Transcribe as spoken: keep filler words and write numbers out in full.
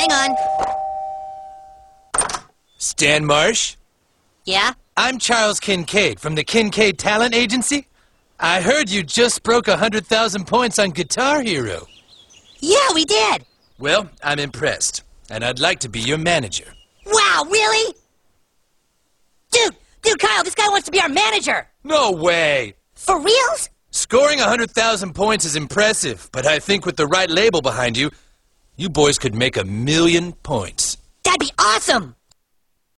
Hang on. Stan Marsh? Yeah? I'm Charles Kincaid from the Kincaid Talent Agency. I heard you just broke one hundred thousand points on Guitar Hero. Yeah, we did. Well, I'm impressed, and I'd like to be your manager. Wow, really? Dude, dude, Kyle, this guy wants to be our manager. No way! For reals? Scoring one hundred thousand points is impressive, but I think with the right label behind you, you boys could make a million points. That'd be awesome.